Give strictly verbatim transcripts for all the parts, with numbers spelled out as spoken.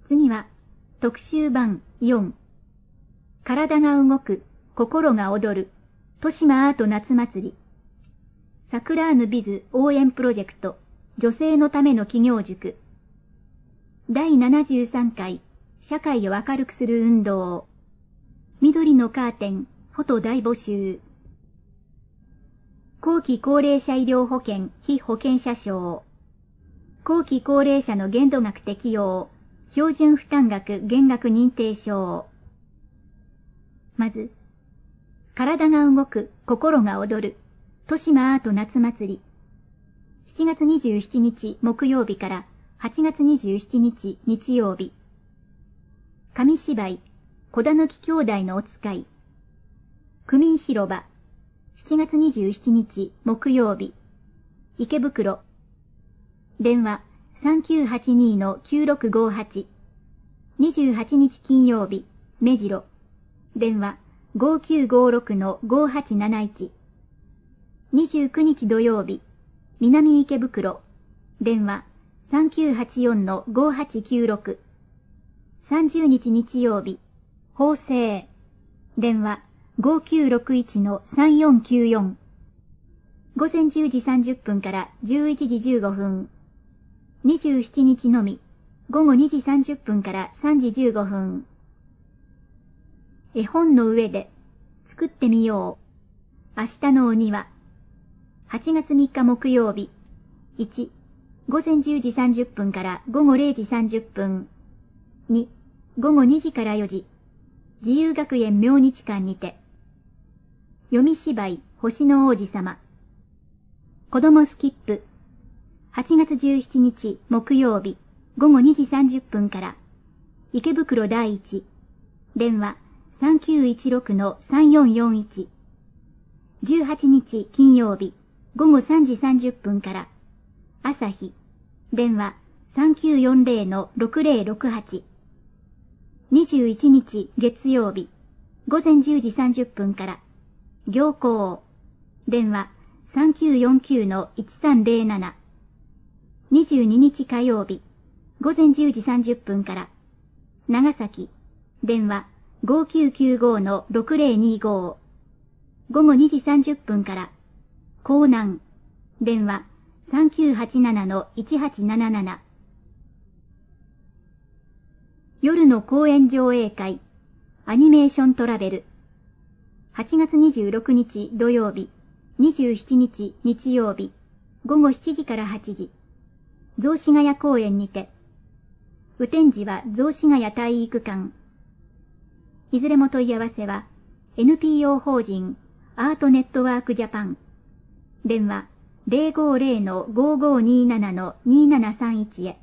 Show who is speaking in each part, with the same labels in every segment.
Speaker 1: 次は、特集版よん。体が動く、心が踊る、豊島アート夏祭り。サクラーヌビズ応援プロジェクト、女性のための企業塾。だいななじゅうさんかい、社会を明るくする運動。緑のカーテン、フォト大募集。後期高齢者医療保険非保険者証。後期高齢者の限度額適用、標準負担額減額認定証。まず、体が動く、心が踊る、豊島アート夏祭り。しちがつにじゅうしちにち木曜日からはちがつにじゅうしちにち日曜日。紙芝居、小田抜兄弟のお使い。区民広場、しちがつにじゅうしちにち木曜日。池袋。電話 さんきゅうはちに きゅうろくごはち。にじゅうはちにち金曜日、目白。電話 ごきゅうごろく ごはちなないち。にじゅうくにち土曜日、南池袋。電話 さんきゅうはちよん ごはちきゅうろく。さんじゅうにち日曜日、法政。電話 ごきゅうろくいち さんよんきゅうよん。午前じゅうじさんじゅっぷんからじゅういちじじゅうごふん。にじゅうしちにちのみ、午後にじさんじゅっぷんからさんじじゅうごふん。絵本の上で、作ってみよう。明日のお庭。はちがつみっか木曜日。いち、午前じゅうじさんじゅっぷんから午後れいじさんじゅっぷん。に、午後にじからよじ。自由学園明日館にて。読み芝居、星の王子様。子供スキップ。はちがつじゅうしちにち木曜日、午後にじさんじゅっぷんから。池袋第一。電話 さんきゅういちろく さんよんよんいち。じゅうはちにち金曜日、午後さんじさんじゅっぷんから。朝日。電話 さんきゅうよんぜろ ろくぜろろくはち。にじゅういちにち月曜日、午前じゅうじさんじゅっぷんから。行幸。電話 さんきゅうよんきゅう いちさんぜろなな。にじゅうににち火曜日、午前じゅうじさんじゅっぷんから。長崎。電話 ごきゅうきゅうご ろくぜろにご。午後にじさんじゅっぷんから。江南。電話 さんきゅうはちなないちはちなななな。夜の公演上映会、アニメーショントラベル。はちがつにじゅうろくにち土曜日、にじゅうしちにち日曜日、午後しちじからはちじ。雑司ヶ谷公園にて。雨天時は雑司ヶ谷体育館。いずれも問い合わせは、エヌピーオー 法人アートネットワークジャパン。電話 ぜろごぜろ ごごになな にななさんいち へ。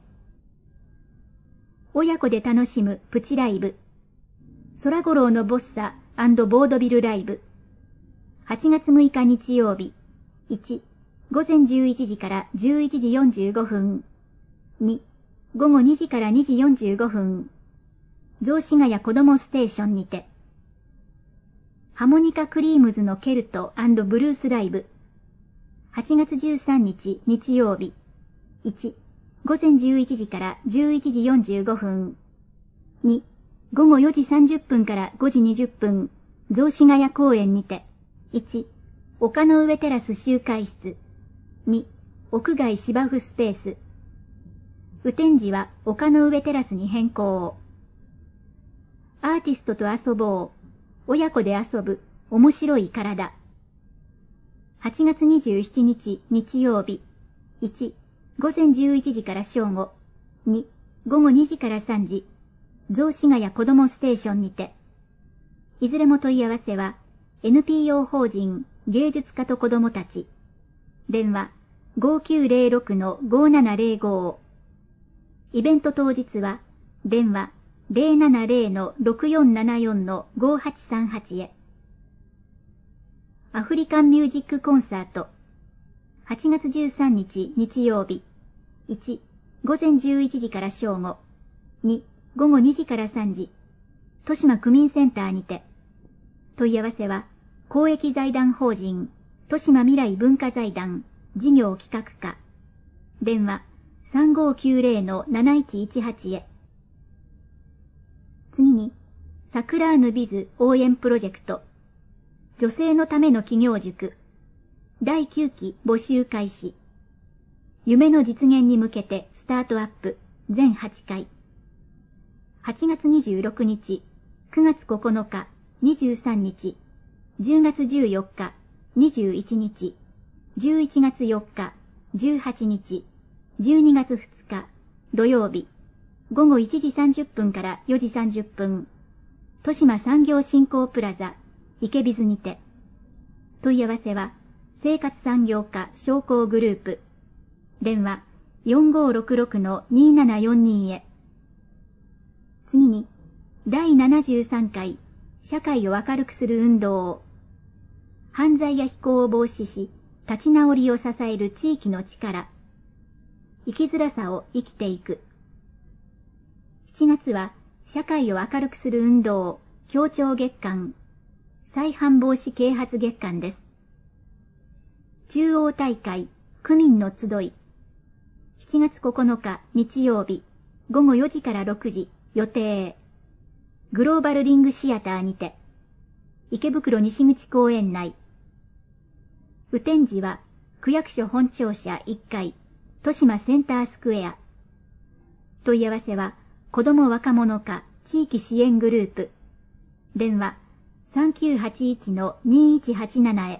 Speaker 1: 親子で楽しむプチライブ。空五郎のボッサ&ボードビルライブ。はちがつむいか日曜日。いち、午前じゅういちじからじゅういちじよんじゅうごふん。に、午後にじからにじよんじゅうごふん。雑司ヶ谷子どもステーションにて。ハモニカクリームズのケルト&ブルースライブ。はちがつじゅうさんにち日曜日。いち、午前じゅういちじからじゅういちじよんじゅうごふん。に、午後よじさんじゅっぷんからごじにじゅっぷん。雑司ヶ谷公園にて。いち、丘の上テラス集会室。に、屋外芝生スペース。雨天時は丘の上テラスに変更。アーティストと遊ぼう。親子で遊ぶ。面白い体。はちがつにじゅうしちにち日曜日。いち、午前じゅういちじから正午。に、午後にじからさんじ。雑司ヶ谷子どもステーションにて。いずれも問い合わせは、エヌピーオー 法人芸術家と子どもたち。電話 ごきゅうぜろろく ごななぜろご。イベント当日は、電話 ぜろななぜろ ろくよんななよん ごはちさんはち へ。アフリカンミュージックコンサート。はちがつじゅうさんにち日曜日。いち、午前じゅういちじから正午。に、午後にじからさんじ。豊島区民センターにて。問い合わせは、公益財団法人、豊島未来文化財団、事業企画課。電話、さんごきゅうぜろ なないちいちはち へ。 次に、サクラーヌビズ応援プロジェクト、女性のための企業塾、だいきゅうき募集開始。夢の実現に向けてスタートアップ全はちかい。はちがつにじゅうろくにち、くがつここのか、にじゅうさんにち、じゅうがつじゅうよっか、にじゅういちにち、じゅういちがつよっか、じゅうはちにち、じゅうにがつふつか、土曜日、ごごいちじさんじゅっぷんからよじさんじゅっぷん、豊島産業振興プラザ、池ビズにて。問い合わせは、生活産業課商工グループ。電話 よんごーろくろくのにーななよんに へ。次に、だいななじゅうさんかい、社会を明るくする運動。犯罪や非行を防止し、立ち直りを支える地域の力。生きづらさを生きていく。しちがつは、社会を明るくする運動、協調月間。再犯防止啓発月間です。中央大会、区民の集い。しちがつここのか日曜日、ごごよじからろくじ、予定。グローバルリングシアターにて。池袋西口公園内。雨天時は、区役所本庁舎いっかい、豊島センタースクエア。問い合わせは、子ども若者課地域支援グループ。電話さんきゅうはちいちのにいちはちななへ。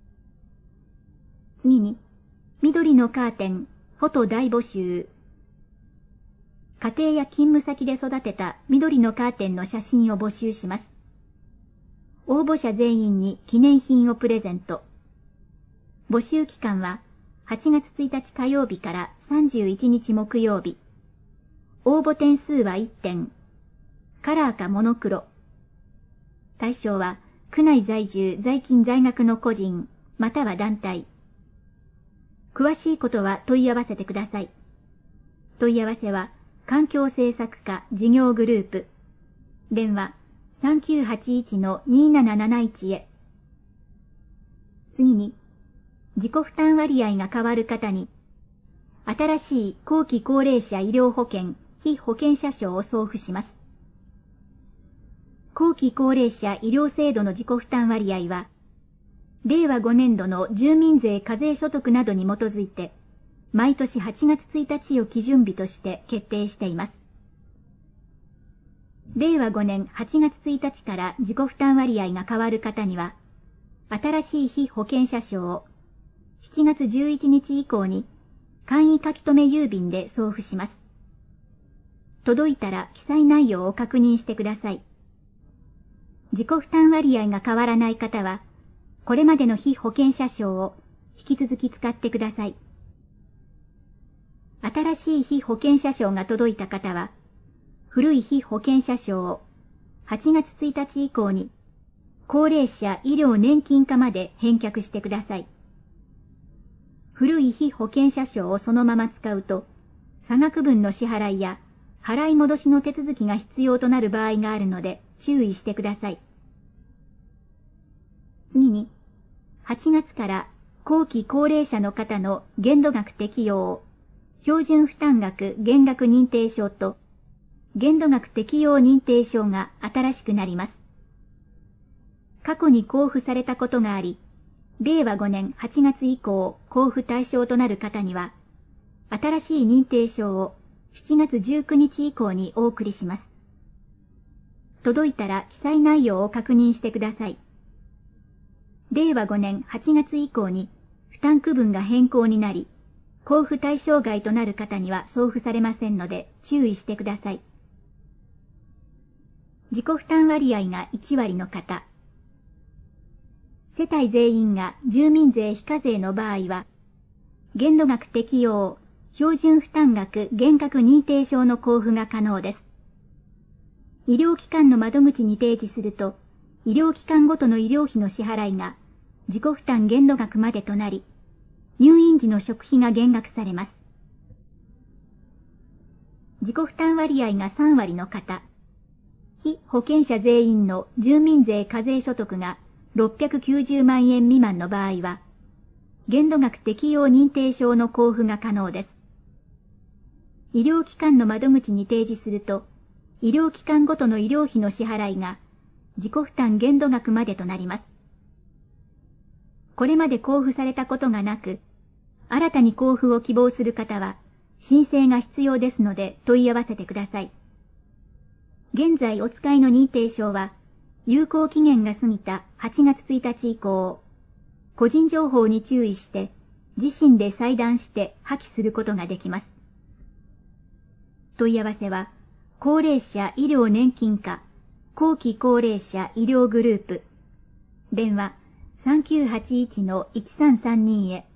Speaker 1: 次に、緑のカーテン、フォト大募集。家庭や勤務先で育てた緑のカーテンの写真を募集します。応募者全員に記念品をプレゼント。募集期間ははちがつついたち火曜日からさんじゅういちにち木曜日。応募点数はいってん。カラーかモノクロ。対象は区内在住在勤在学の個人または団体。詳しいことは問い合わせてください。問い合わせは環境政策課事業グループ。電話さんきゅうはちいちのにーなななないちへ。次に、自己負担割合が変わる方に、新しい後期高齢者医療保険被保険者証を送付します。後期高齢者医療制度の自己負担割合は、れいわごねんどの住民税課税所得などに基づいて、毎年はちがつついたちを基準日として決定しています。れいわごねんはちがつついたちから自己負担割合が変わる方には、新しい被保険者証をしちがつじゅういちにち以降に簡易書留郵便で送付します。届いたら記載内容を確認してください。自己負担割合が変わらない方は、これまでの被保険者証を引き続き使ってください。新しい被保険者証が届いた方は、古い被保険者証をはちがつついたち以降に高齢者医療年金課まで返却してください。古い被保険者証をそのまま使うと、差額分の支払いや払い戻しの手続きが必要となる場合があるので注意してください。次に、はちがつから後期高齢者の方の限度額適用、標準負担額減額認定証と限度額適用認定証が新しくなります。過去に交付されたことがあり、れいわごねんはちがつ以降交付対象となる方には、新しい認定証をしちがつじゅうくにち以降にお送りします。届いたら記載内容を確認してください。れいわごねんはちがつ以降に負担区分が変更になり、交付対象外となる方には送付されませんので注意してください。自己負担割合がいちわりの方。世帯全員が住民税非課税の場合は、限度額適用、標準負担額減額認定証の交付が可能です。医療機関の窓口に提示すると、医療機関ごとの医療費の支払いが自己負担限度額までとなり、入院時の食費が減額されます。自己負担割合がさんわりの方。被保険者全員の住民税課税所得がろっぴゃくきゅうじゅうまんえん未満の場合は、限度額適用認定証の交付が可能です。医療機関の窓口に提示すると、 医療機関ごとの医療費の支払いが自己負担限度額までとなります。これまで交付されたことがなく、新たに交付を希望する方は、申請が必要ですので問い合わせてください。現在お使いの認定証は、有効期限が過ぎたはちがつついたち以降、個人情報に注意して自身で裁断して破棄することができます。問い合わせは、高齢者医療年金課後期高齢者医療グループ、電話 さんきゅうはちいちのいちさんさんに へ。